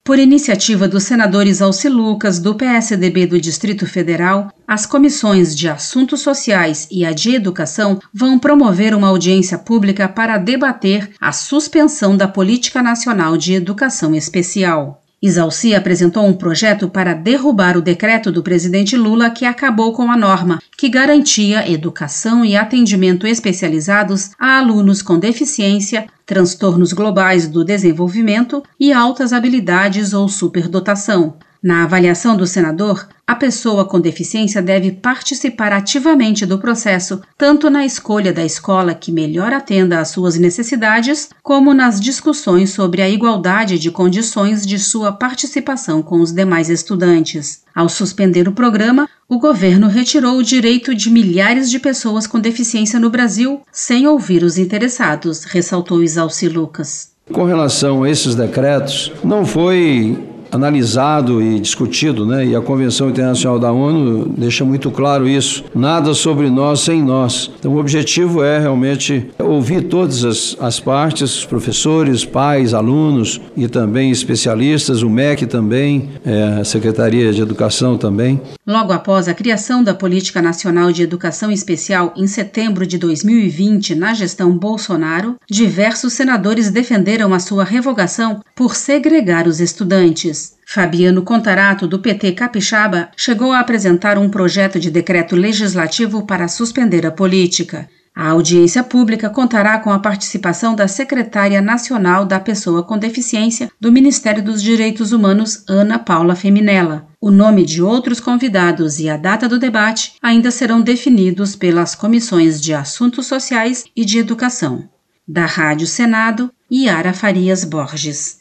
Por iniciativa dos senadores Alci Lucas, do PSDB do Distrito Federal, as comissões de Assuntos Sociais e a de Educação vão promover uma audiência pública para debater a suspensão da Política Nacional de Educação Especial. Isalci apresentou um projeto para derrubar o decreto do presidente Lula que acabou com a norma, que garantia educação e atendimento especializados a alunos com deficiência, transtornos globais do desenvolvimento e altas habilidades ou superdotação. Na avaliação do senador, a pessoa com deficiência deve participar ativamente do processo, tanto na escolha da escola que melhor atenda às suas necessidades, como nas discussões sobre a igualdade de condições de sua participação com os demais estudantes. Ao suspender o programa, o governo retirou o direito de milhares de pessoas com deficiência no Brasil, sem ouvir os interessados, ressaltou Isalci Lucas. Com relação a esses decretos, não foi analisado e discutido, e a Convenção Internacional da ONU deixa muito claro isso, nada sobre nós sem nós. Então o objetivo é realmente ouvir todas as partes, os professores, pais, alunos e também especialistas, o MEC também, a Secretaria de Educação também. Logo após a criação da Política Nacional de Educação Especial em setembro de 2020, na gestão Bolsonaro, diversos senadores defenderam a sua revogação por segregar os estudantes. Fabiano Contarato, do PT Capixaba, chegou a apresentar um projeto de decreto legislativo para suspender a política. A audiência pública contará com a participação da secretária nacional da Pessoa com Deficiência do Ministério dos Direitos Humanos, Ana Paula Feminella. O nome de outros convidados e a data do debate ainda serão definidos pelas comissões de Assuntos Sociais e de Educação. Da Rádio Senado, Yara Farias Borges.